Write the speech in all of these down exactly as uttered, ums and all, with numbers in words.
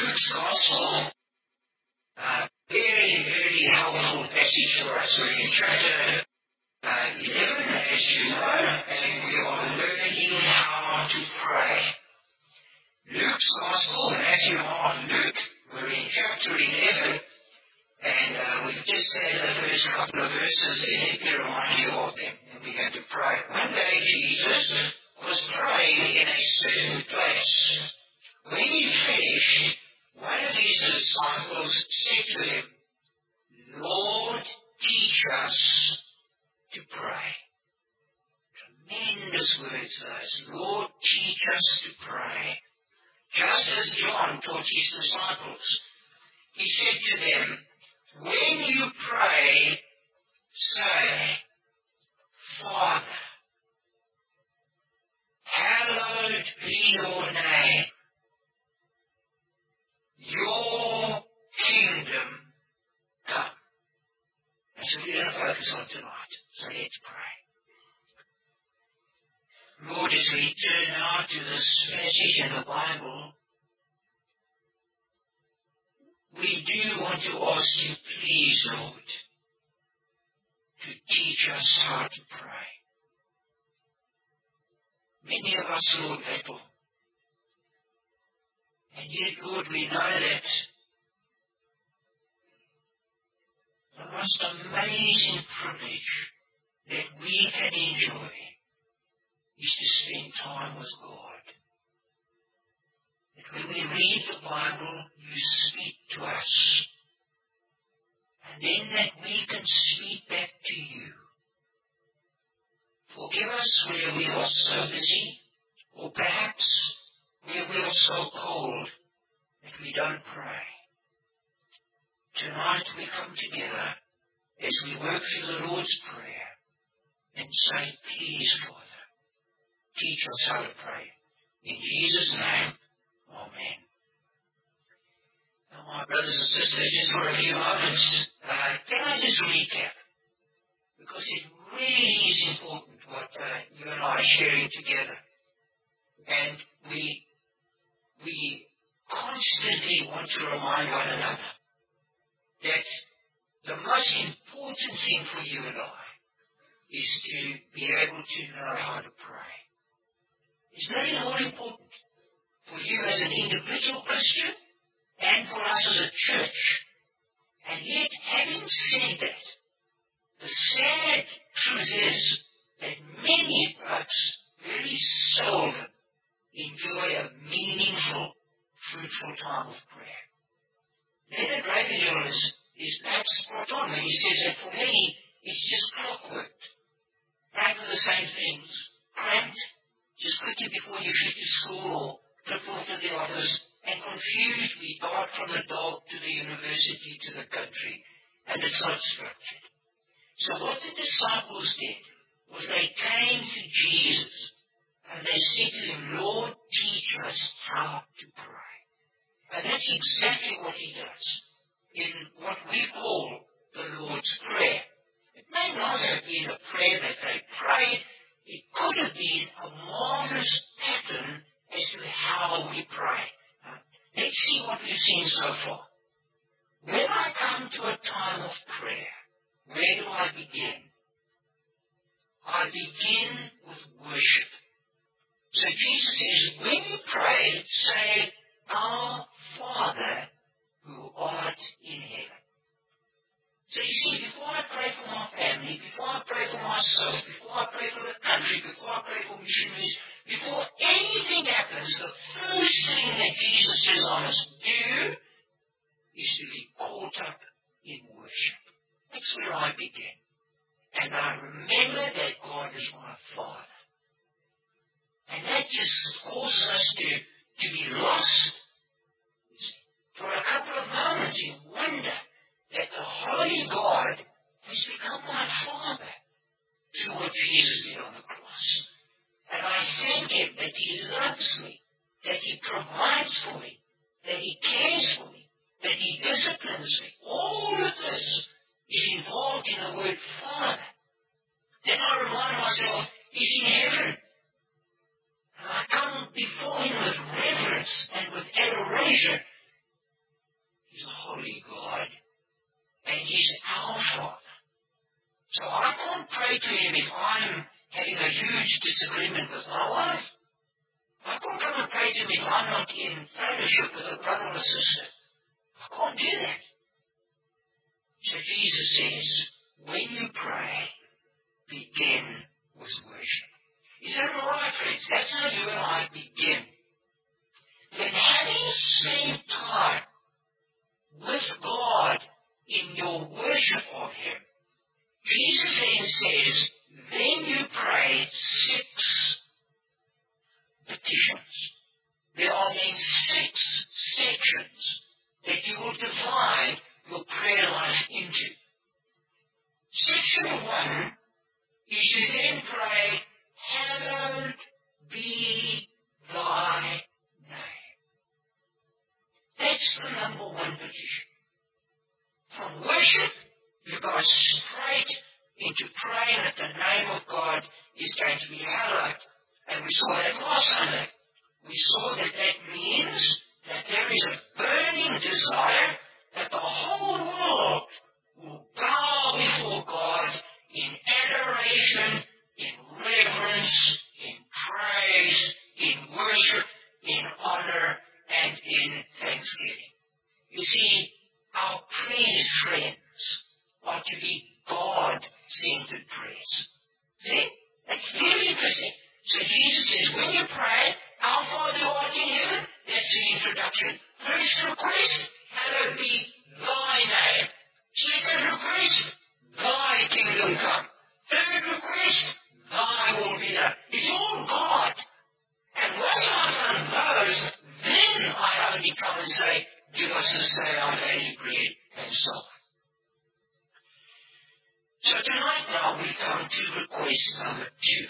Luke's Gospel. Uh, very, very helpful passage for us. We're in chapter uh, eleven, as you know, and we are learning how to pray. Luke's Gospel, Matthew, Mark, Luke, we're in chapter eleven, and uh, we've just said the first couple of verses there. Let me remind you of them, and we're going to pray. One day Jesus was praying in a certain place. When he finished, one of his disciples said to him, Lord, teach us to pray. Tremendous words those. Lord, teach us to pray. Just as John taught his disciples. He said to them, when you pray, say, Father, hallowed be your name. Your kingdom come. That's what we're going to focus on tonight. So let's pray. Lord, as we turn now to this passage in the Bible, we do want to ask you, please, Lord, to teach us how to pray. Many of us, Lord, battle. And yet, Lord, we know that the most amazing privilege that we can enjoy is to spend time with God. That when we read the Bible, you speak to us. And then that we can speak back to you. Forgive us where we are so busy, or perhaps where we are so cold that we don't pray. Tonight we come together as we work through the Lord's Prayer and say, please, Father, teach us how to pray. In Jesus' name, amen. Now, my brothers and sisters, just for a few moments, uh, can I just recap? Because it really is important what uh, you and I are sharing together. And we We constantly want to remind one another that the most important thing for you and I is to be able to know how to pray. It's nothing more important for you as an individual Christian and for us as a church. And yet, having said that, the sad truth is that many of us very seldom enjoy a meaningful, fruitful time of prayer. Leonard Ravenhill is, is perhaps spot on when he says that for many, it's just clockwork. Right with the same things, cramped, just quickly before you shoot to school or trip off to the office, and confused we dart from the dog to the university to the country, and it's not structured. So what the disciples did was they came to Jesus, and they said to him, Lord, teach us how to pray. And that's exactly what he does in what we call the Lord's Prayer. It may not have been a prayer that they prayed. It could have been a marvelous pattern as to how we pray. Now, let's see what we've seen so far. When I come to a time of prayer, where do I begin? I begin with worship. So Jesus says, when you pray, say, Our Father who art in heaven. So you see, before I pray for my family, before I pray for myself, before I pray for the country, before I pray for missionaries, before anything happens, the first thing that Jesus says I must do is to be caught up in worship. That's where I begin. And I remember that God is my Father. And that just causes us to, to be lost for a couple of moments in wonder that the Holy God has become my Father through what Jesus did on the cross. And I thank Him that He loves me, that He provides for me, that He cares for me, that He disciplines me. All of this is involved in the word Father. Then I remind myself, He's in heaven. And I come before Him with reverence and with adoration. and He's our Father. So I can't pray to Him if I'm having a huge disagreement with my wife. I can't come and pray to Him if I'm not in fellowship with a brother or sister. I can't do that. So Jesus says, when you pray, begin with worship. Is that all right, friends? That's how you and I begin. Then having spent time with God in your worship of Him, Jesus then says, then you pray six petitions. There are then six sections that you will divide your prayer life into. Section one is you then pray, hallowed be thy name. That's the number one petition. From worship, you go straight into praying that the name of God is going to be hallowed. And we saw that last Sunday. We saw that that means that there is a burning desire that the whole world will bow before God in adoration, in reverence, in praise, in worship, in honor, and in thanksgiving. You see, our praise, friends, are to be God-centered prayers. See? That's very interesting. So Jesus says, when you pray, our Father who art in heaven, that's the introduction. First request, hallowed be thy name. Second request, thy kingdom come. Third request, thy will be done. It's all God. And once I've done those, then I only come and say, give us this day our daily bread, and so on. So tonight now we come to request number two.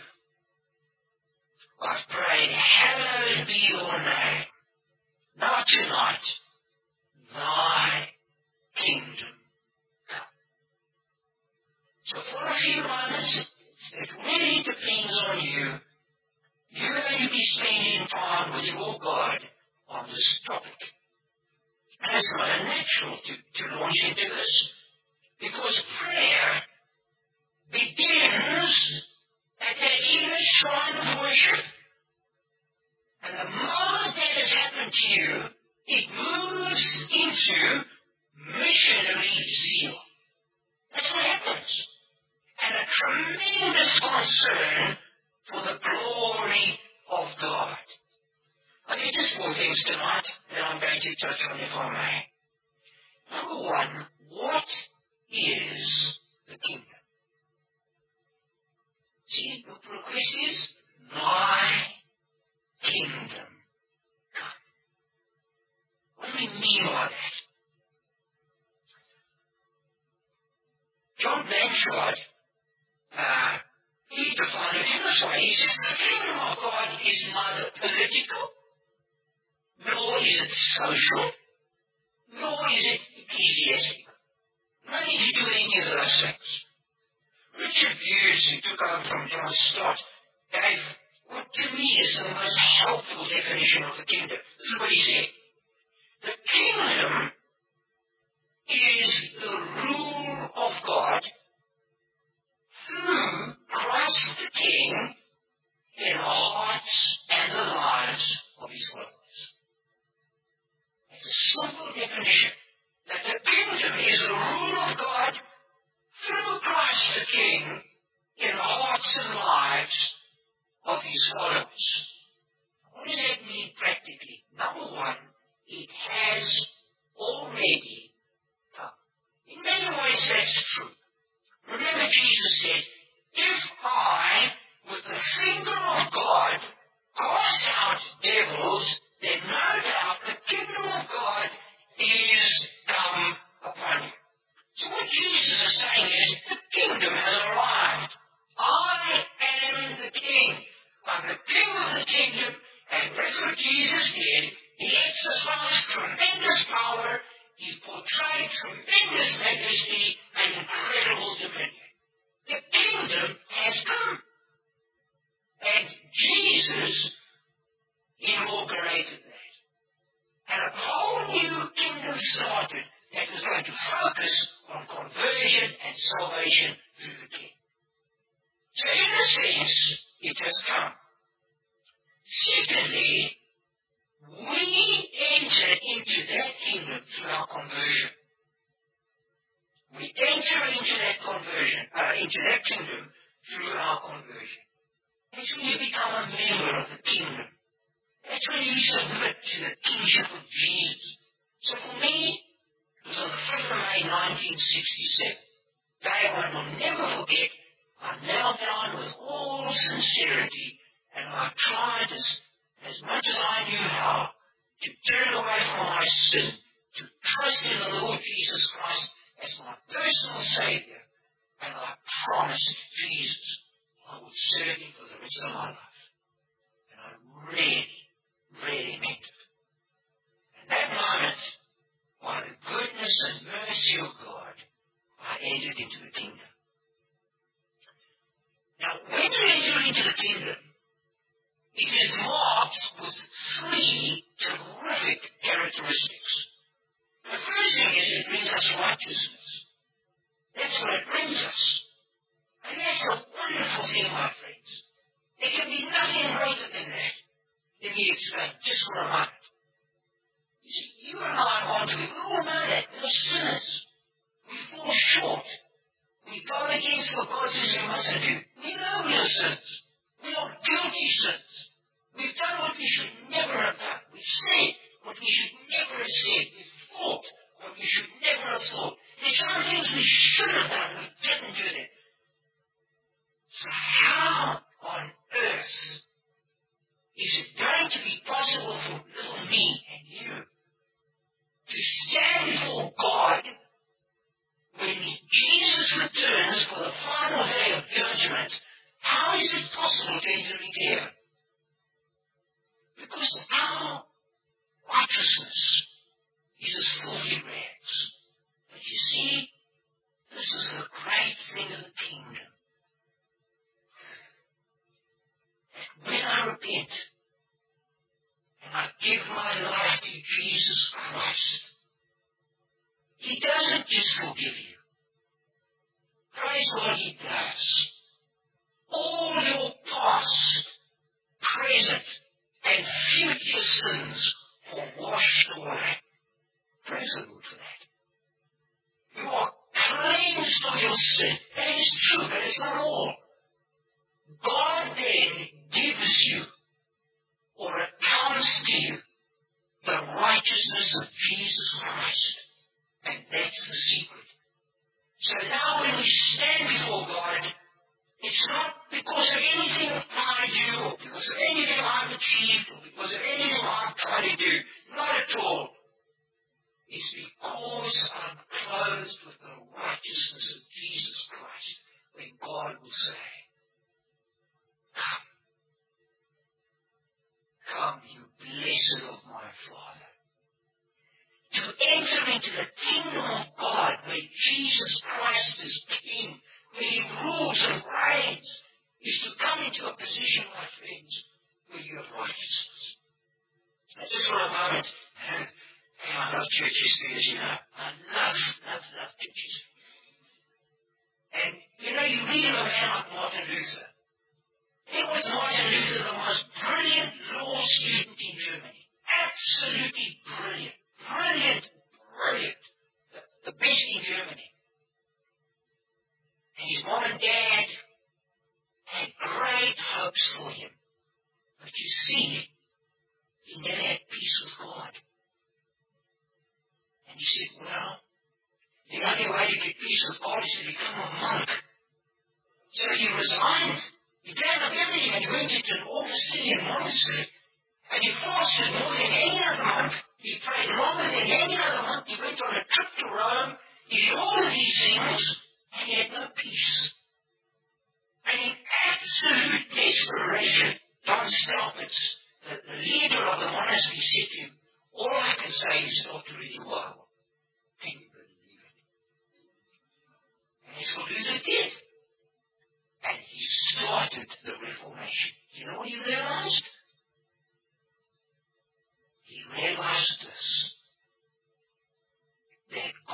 I've prayed, hallowed be your name. Now tonight, thy kingdom come. So for a few moments, it really depends on you. You're going to be spending time with your God on this topic. And it's not unnatural to, to launch into this, because prayer begins at that inner shrine of worship. And the moment that has happened to you, it moves into missionary zeal. That's what happens. And a tremendous concern for the glory of God. I think just four things tonight that I'm going to touch on, if I may. Number one, what is the kingdom? See, the request is, thy kingdom come. What do we mean by that? John Blanchard, uh, he defined it in this way. He says, the kingdom of God is neither political, nor is it social, nor is it ecclesiastical. Nothing to do with any of those things. Richard Hughes, who took over from John Stott, gave what to me is the most helpful definition of the kingdom. This is what he said. The kingdom is the rule of God through Christ the King in the hearts and the lives of His followers. It's a simple definition. That the kingdom is the rule of God through Christ the King in the hearts and lives of His followers. What does that mean practically? Number one, it has already come. In many ways that's true. Remember Jesus said, if I, with the finger of God, cast out devils, then no doubt the kingdom of God is come upon you. So what Jesus is saying is, the kingdom has arrived. I am the king. I'm the king of the kingdom, and that's what Jesus did. He exercised tremendous power. He portrayed tremendous majesty and incredible dominion. The kingdom has come. And Jesus inaugurated that. And a whole new kingdom started that was going to focus on conversion and salvation through the King. So in a sense, it has come. Secondly, we enter into that kingdom through our conversion. We enter into that conversion, uh, into that kingdom through our conversion. That's when you become a member of the kingdom. That's when you submit to the kingship of Jesus. So for me, it was on the fifth of May nineteen sixty-seven. Day I will never forget. I knelt down with all sincerity, and I tried as, as much as I knew how to turn away from my sin, to trust in the Lord Jesus Christ as my personal Savior, and I promised Jesus I would serve Him for the rest of my life. And I really, really meant it. And that moment, by the goodness and mercy of God, I entered into the kingdom. Now, when you enter into the kingdom, it is marked with three terrific characteristics. The first thing is it brings us righteousness. That's what it brings us. And that's a wonderful thing, my friends. There can be nothing greater than that. Let me explain just for a moment. You see, you and I want to, we all know that. We're sinners. We fall short. We go against what God says we mustn't do. We know we are sinners. We are guilty sins. We've done what we should never have done. We've said what we should never have said. We've thought what we should never have thought. There's some things we should have done. We didn't do them. So how on earth is it going to be possible for little me and you to stand before God when Jesus returns for the final day of judgment? How is it possible to enter into heaven? Because our righteousness is as filthy rags. But you see, this is the great thing of the kingdom. That when I repent and I give my life to Jesus Christ, He doesn't just forgive you. Praise what He does. All your past, present, and future sins are washed away. Praise the Lord for that. You are cleansed of your sin. That is true, but it's not all. God then gives you, or accounts to you, the righteousness of Jesus Christ. And that's the secret. So now when we stand before God, it's not because of anything I do, or because of anything I've achieved, or because of anything I've tried to do. Not at all. It's because I'm clothed with the righteousness of Jesus Christ, when God will say, Come. Come, you blessed of my Father. To enter into the kingdom of God, where Jesus Christ is King, where He rules and reigns, is to come into a position, my friends, where you have righteousness. Now, just for a moment, I love churches, as you know. I love, love, love churches. And, you know, you read of a man like Martin Luther. He was Martin Luther, the most brilliant law student in Germany. Absolutely brilliant. Brilliant, brilliant. The, the best in Germany. And his mom and dad had great hopes for him. But you see, he never had peace with God. And he said, well, the only way to get peace with God is to become a monk. So he resigned. He gave up everything and he went into an Augustinian monastery. And he fasted more than any other monk. He prayed longer than any other monk. He went on a trip to Rome. He did all of these things. And he had no peace. And in absolute desperation, John Stelpitz, the, the leader of the monastery, said to him, all I can say is start to read the Bible. Can you believe it? And that's what Luther did. And he started the Reformation. You know what he realized? He realized this. That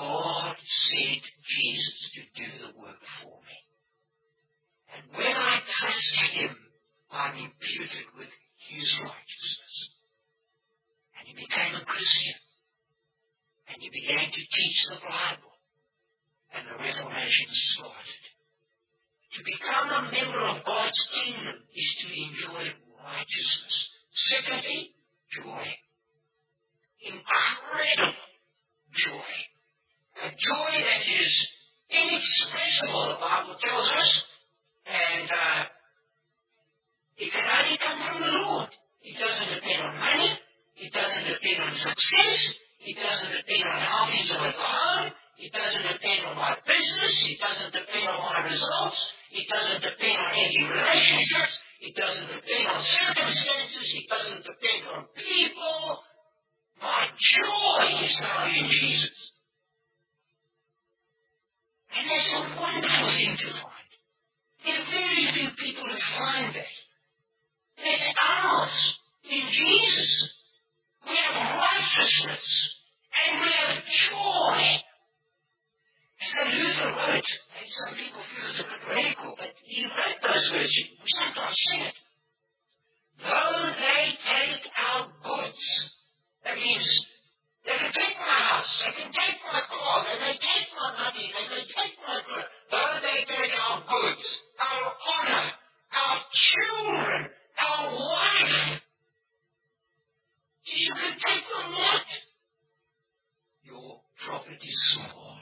Jesus to do the work for me. And when I trust him, I'm imputed with his righteousness. And he became a Christian. And he began to teach the Bible. And the Reformation started. To become a member of God's kingdom is to enjoy righteousness. Secondly, joy. Incredible joy. A joy that is inexpressible, the Bible tells us. And uh, it can only come from the Lord. It doesn't depend on money. It doesn't depend on success. It doesn't depend on how things are at home. It doesn't depend on my business. It doesn't depend on my results. It doesn't depend on any relationships. It doesn't depend on circumstances. It doesn't depend on people. My joy is found in Jesus. And that's a wonderful thing to find. There are very few people who find that. That's ours in Jesus. We have righteousness and we have joy. So Luther wrote, and some people feel it's a bit radical, but he wrote those words. We sometimes sing it. Though they take our goods, that means they can take my house, they can take my car, they may take my money, they may take my clothes. Though they take our goods, our honor, our children, our wife, you can take them what? Your profit is small.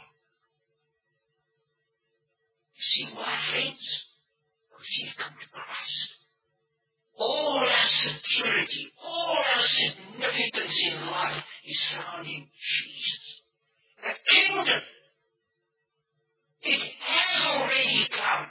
See why, friends? Because you've come to Christ. All our security, all our significance in life is found in Jesus. The kingdom, it has already come.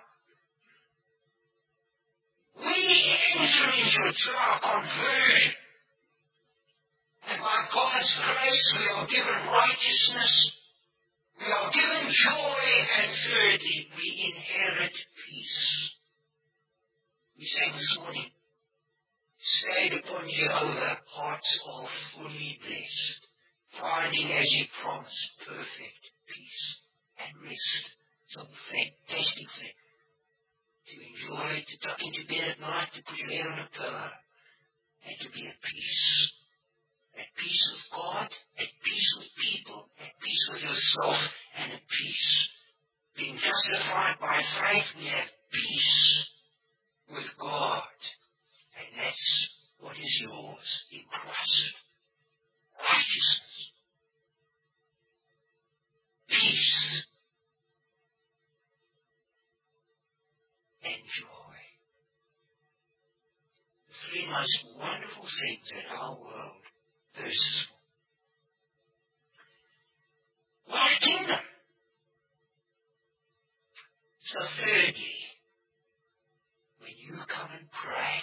We enter into it through our conversion. And by God's grace we are given righteousness. We are given joy, and thirdly, we inherit peace. We sang this morning, stayed upon Jehovah, hearts are fully blessed, finding as he promised perfect peace and rest. It's a fantastic thing. To enjoy, to tuck into bed at night, to put your head on a pillow, and to be at peace. At peace with God, at peace with people, at peace with yourself, and at peace. Being justified by faith, we have peace with God. And that's what is yours in Christ. Righteousness. Peace. And joy. The three most wonderful things in our world. Verses. What a kingdom! So thirdly, when you come and pray,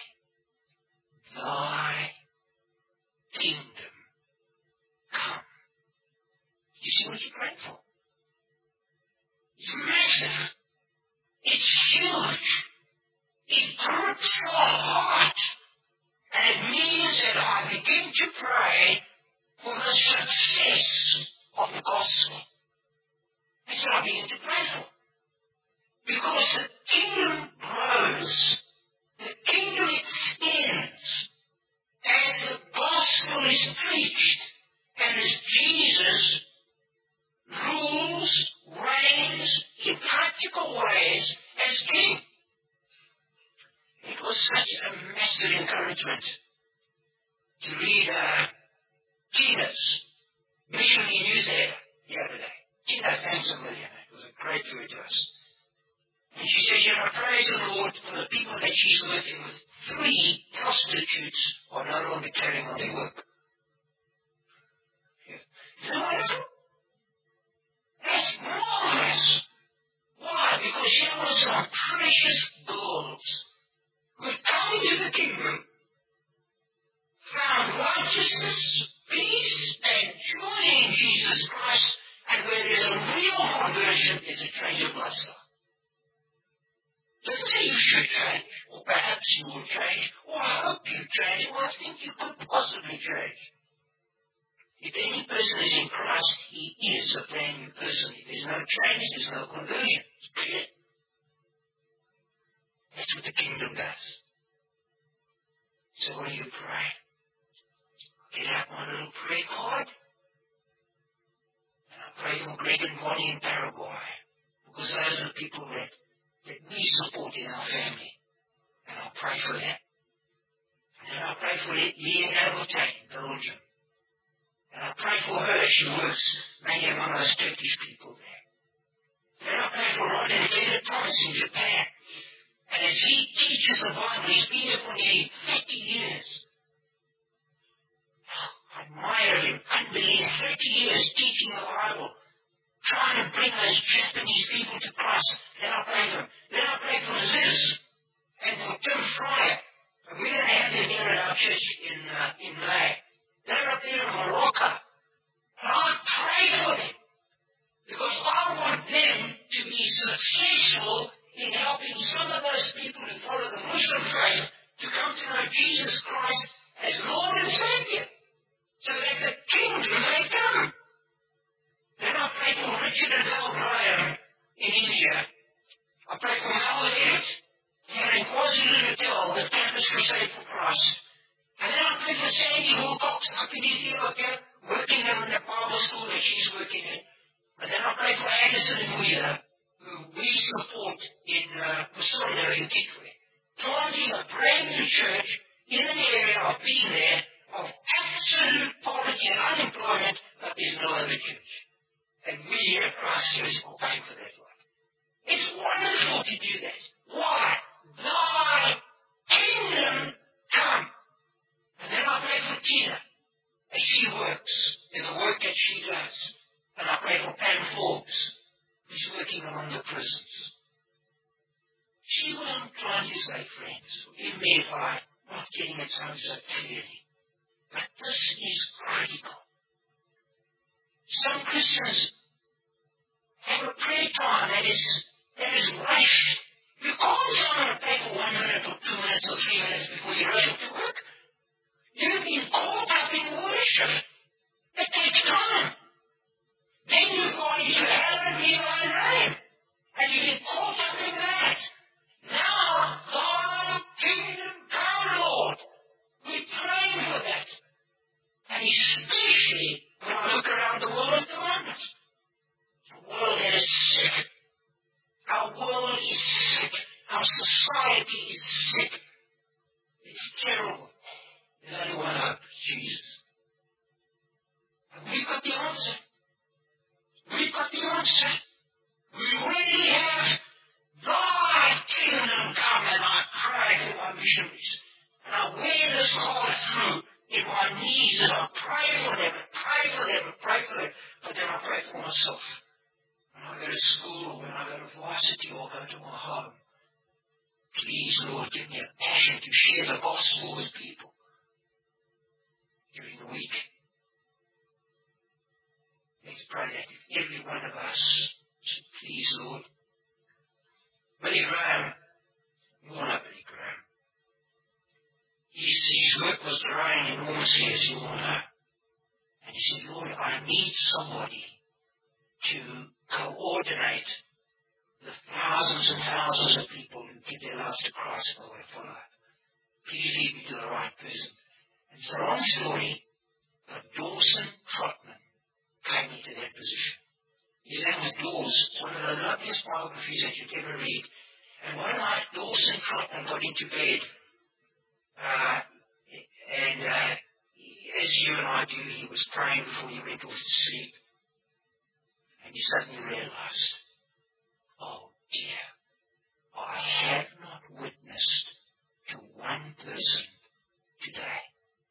thy kingdom come. You see what you're praying for? It's massive. It's huge. It grips the heart. And it means that I begin to pray for the success of the gospel. That's what I begin to pray for. Because the kingdom grows. The kingdom extends as the gospel is preached and as Jesus rules, reigns in practical ways as king. It was such a massive encouragement to read uh, Tina's missionary newsletter the other day. Tina thanks a million. It was a great joy to us. And she says, you know, praise the Lord for the people that she's working with. Three prostitutes are no longer carrying on their work. Yeah. Isn't that wonderful? That's marvelous. Why? Because she was some precious girls who had come into the kingdom, found righteousness, peace, and joy in Jesus Christ, and where there's a real conversion, there's a change of lifestyle. Doesn't say you should change, or perhaps you will change, or I hope you change, or I think you could possibly change. If any person is in Christ, he is a brand new person. If there's no change, there's no conversion. It's clear. That's what the kingdom does. So what do you pray? Get out my little prayer card. And I pray for Greg and Bonnie in Paraguay. Because those are the people that, that we support in our family. And I'll pray for them. And then I'll pray for Lee and Abeltain in Belgium. And I pray for her. She works maybe among those Turkish people there. Then I pray for Ron and David Thomas in Japan. And as he teaches the Bible, he's been here for nearly thirty years. I admire him, unbelievable, thirty years teaching the Bible, trying to bring those Japanese people to Christ. Then I pray for him. Then I pray for Liz and for Tim Fryer. And we're going to have them here at our church in, uh, in May. They're up there in Morocco. And I pray for them. Because I want them to be successful in helping some of those people who follow the Muslim faith to come to know Jesus Christ as Lord and Savior, so that the kingdom may come. Then I pray for Richard and Al Graham in India. I pray for Mal Elliott here in KwaZulu-Natal, the Campus Crusade for Christ. And then I pray for Sandy Wilcox up in Ethiopia, working in the Bible school that she's working in. And then I pray for Anderson and Wheeler, who we support in uh, Priscilla in Kitwe, planting a brand new church in an area of being there of absolute poverty and unemployment, but there's no other church. And we here at Christ Church will pay for that one. It's wonderful to do that. Why? Thy kingdom come. And then I pray for Tina as she works in the work that she does. And I pray for Pam Forbes, who's working among the prisons. See what I'm trying to say, friends? Forgive me if I'm not getting it so clearly. But this is critical. Some Christians have a prayer time that is, that is rushed. You can't someone to pray for one minute or two minutes or three minutes before you rush to work. You've been caught up in worship. It takes time. Then you've gone into heaven in thy name. And you've been caught up in that. Now, thy kingdom come, Lord. We're praying for that. And especially when I look around the world at the moment. The world that is sick. Our world is sick. Our society is sick. It's terrible. There's only one hope, Jesus. And we've got the answer. We've got the answer. We really have thy kingdom come, and I pray for my missionaries. And I wear this heart through in my knees, and I pray for them, and pray for them, and pray for them. But then I pray for myself. When I go to school, or when I go to varsity, or go to my home. Please, Lord, give me a passion to share the gospel with people during the week. Let's pray that if every one of us should please, Lord. Billy Graham, you all know Billy Graham. His, his work was growing enormously, as you all know. And he said, Lord, I need somebody to coordinate the thousands and thousands of people who give their lives to Christ by way of follow. Please lead me to the right person. And so, long story, but Dawson Trotman came into that position. His name was Dawes. It's one of the loveliest biographies that you'd ever read. And one night, Dawson Trotman got into bed. Uh, and uh, as you and I do, he was praying before he went off to sleep. And he suddenly realized, oh dear, I have not witnessed to one person today.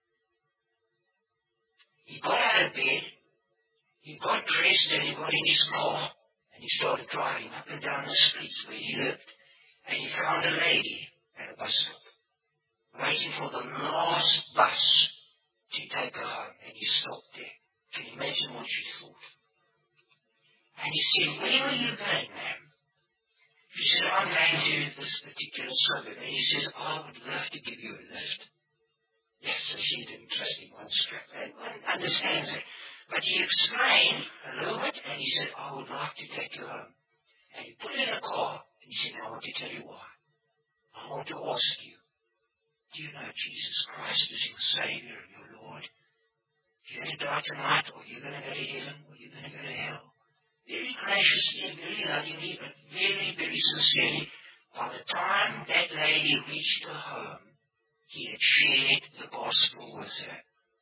He got out of bed. He got dressed and he got in his car and he started driving up and down the streets where he lived. And he found a lady at a bus stop, waiting for the last bus to take her home. And he stopped there. Can you imagine what she thought? And he said, where are you going, ma'am? She said, I'm going to this particular suburb. And he says, I would love to give you a lift. Yes, so she didn't trust him one scrap. And one understands it. But he explained a little bit, and he said, I would like to take you home. And he put it in a car, and he said, I want to tell you why. I want to ask you, do you know Jesus Christ is your Savior and your Lord? You're going to die tonight, or you're going to go to heaven, or you're going to go to hell. Very graciously and very lovingly, but very, very sincerely. By the time that lady reached her home, he had shared the gospel with her.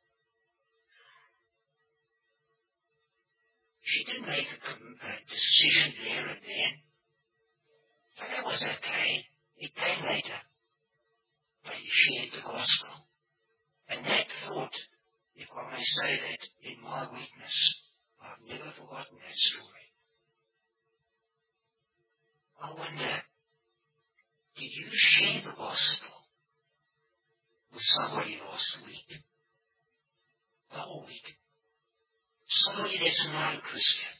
She didn't make a, a decision there and then. But that was okay. It came later. But he shared the gospel. And that thought, if I may say that, in my weakness, I've never forgotten that story. I wonder, did you share the gospel with somebody last week? The whole week? Somebody that's not a Christian.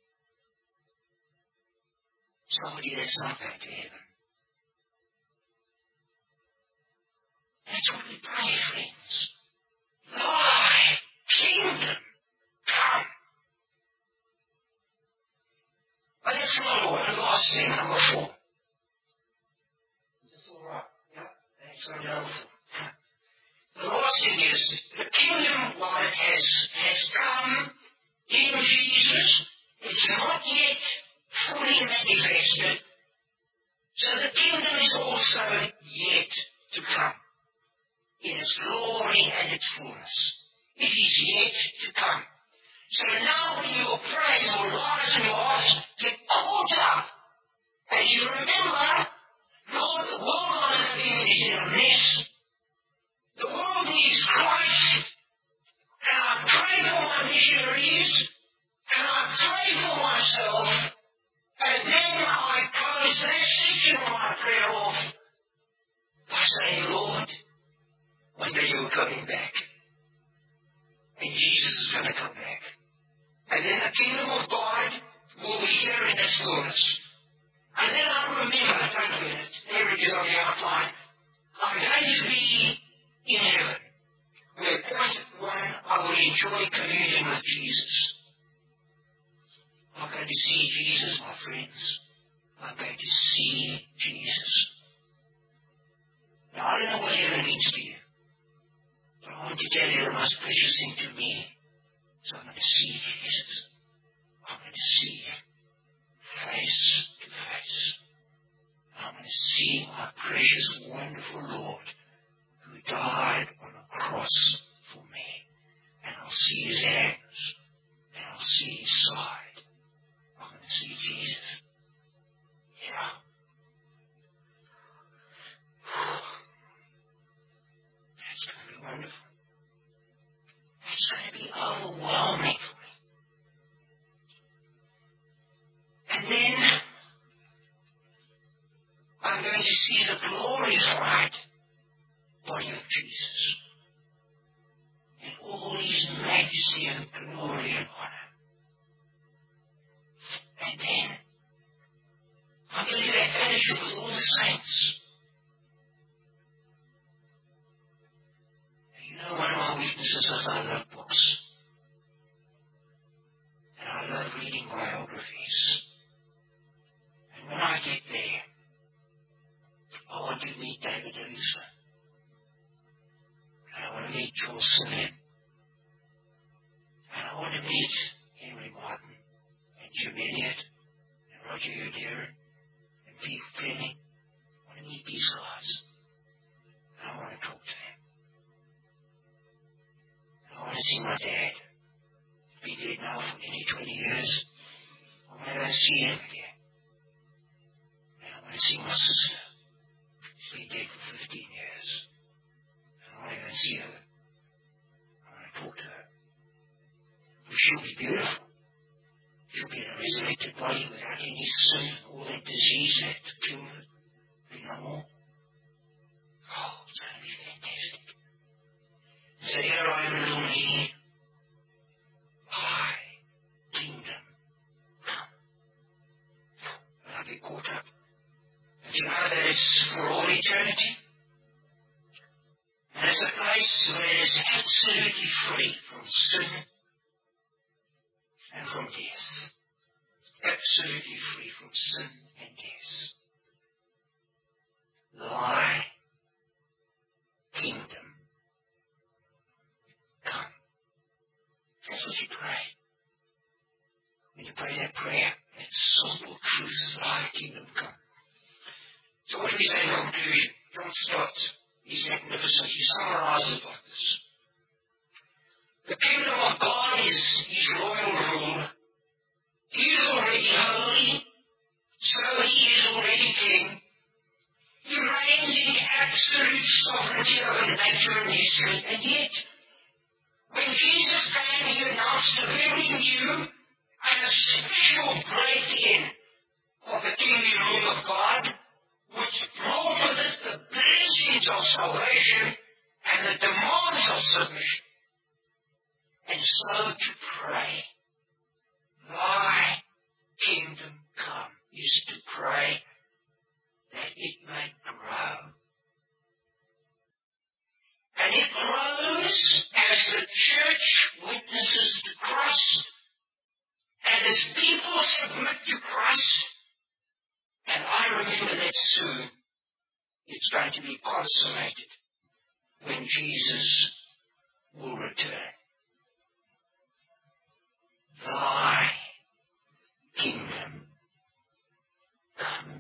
Somebody that's not going to heaven. That's what we pray, friends. Thy kingdom come. But that's not all. The last thing, number four. Is this all right? Yeah, that's what number four. The last thing is, the kingdom, while it has, has come in Jesus, it's not yet fully manifested. So the kingdom is also yet to come in its glory and its fullness. It is yet to come. So now when you pray, your lives and your hearts get caught up. As you remember, Lord, the world I live in is in a mess. The world needs Christ. And I pray for my missionaries. And I pray for myself. And then I close that section of my prayer off by saying, Lord, one day you're coming back. And Jesus is going to come back. And then the kingdom of God will be here in its fullness. And then I remember, don't forget it, there it is on the outline. I'm going to be in heaven, where point one, I will enjoy communion with Jesus. I'm going to see Jesus, my friends. I'm going to see Jesus. Now, I don't know what heaven means to you. But I want to tell you the most precious thing to me. So I'm going to see Jesus. I'm going to see Him face to face. I'm going to see my precious, wonderful Lord who died on a cross for me. And I'll see His hands. And I'll see His side. I'm going to see Jesus. Yeah. That's going to be wonderful. It's going to be overwhelming for me. And then I'm going to see the glorified body of Jesus in all His majesty and glory and honor. And then I'm going to have fellowship with all the saints. You know, one of my weaknesses is I love books. And I love reading biographies. And when I get there, I want to meet David Livingstone. And I want to meet George Simeon. And I want to meet Henry Martin and Jim Elliot and Roger Udere and Pete Fleming. I want to meet these guys. And I want to talk to them. I want to see my dad. He's been dead now for nearly twenty years. I want to go see him again. And I want to see my sister. She's been dead for fifteen years. And I want to go see her. I want to talk to her. Well, she'll be beautiful. She'll be in a resurrected body without any sin, all that disease that killed her. Be no more. Oh, it's going to be fantastic. So here I am, little me. Thy kingdom come. And I get caught up. And you know that it's for all eternity. And as a place where it is absolutely free from sin and from death. Absolutely free from sin and death. Thy kingdom come. That's what you pray. When you pray that prayer, that simple truth, thy kingdom come. So what do we say in conclusion? John Stott, he's magnificent. He summarizes like this. The kingdom of God is his royal rule. He is already holy, so he is already king. He reigns in absolute sovereignty over nature and history, and yet, when Jesus came, he announced a very new and a special break-in of the kingly rule of God, which brought with it the blessings of salvation and the demands of submission. And so to pray, thy kingdom come, is to pray that it may grow. And it grows as the church witnesses to Christ, and as people submit to Christ. And I remember that soon it's going to be consummated when Jesus will return. Thy kingdom come.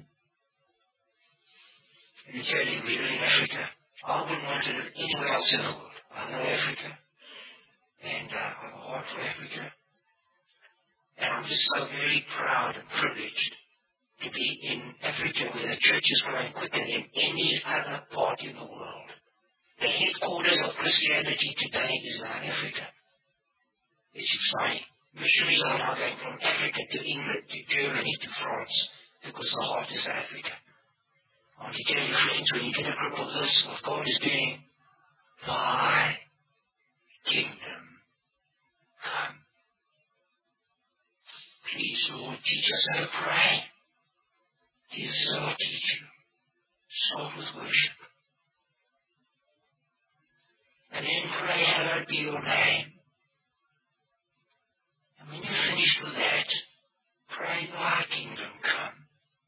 And thirdly, we live in Africa. I wouldn't want to live anywhere else in the world. I know Africa, and uh, I have a heart for Africa. And I'm just so very proud and privileged to be in Africa, where the church is growing quicker than any other part in the world. The headquarters of Christianity today is now in Africa. It's exciting. Missionaries are now going from Africa to England, to Germany, to France, because the heart is Africa. I want to tell you, friends, when you get a grip of this, what God is doing, thy kingdom come. Please, Lord, teach us how to pray. Jesus, I'll teach you. Start with worship. And then pray, hallowed be your name. And when you're finished with that, pray, thy kingdom come.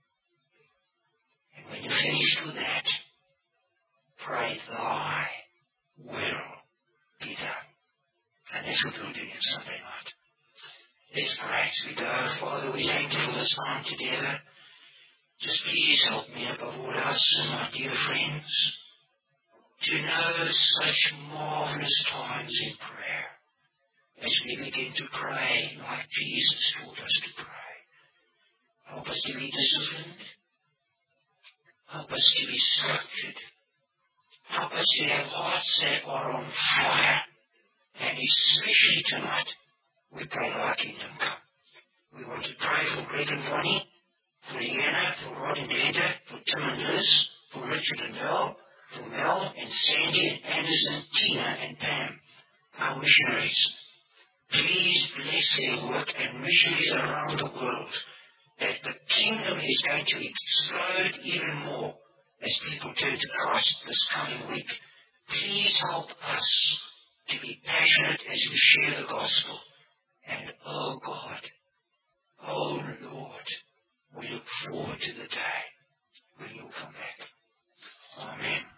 And when you're finished with that, pray, thy will be done. And that's what we'll do on Sunday night. Let's pray as we go. Father, we thank you for this time together. Just please help me above all else, my dear friends, to know such marvelous times in prayer as we begin to pray like Jesus taught us to pray. Help us to be disciplined. Help us to be structured. Help us to have hearts that are on fire. And especially tonight, we pray thy kingdom come. We want to pray for Greg and Bonnie, for Leanna, for Rod and Danda, for Tim and Liz, for Richard and Mel, for Mel and Sandy and Anderson, Tina and Pam, our missionaries. Please bless their work and missionaries around the world, that the kingdom is going to explode even more as people turn to Christ this coming week. Please help us to be passionate as we share the gospel. And oh God, oh Lord, we look forward to the day when you'll come back. Amen.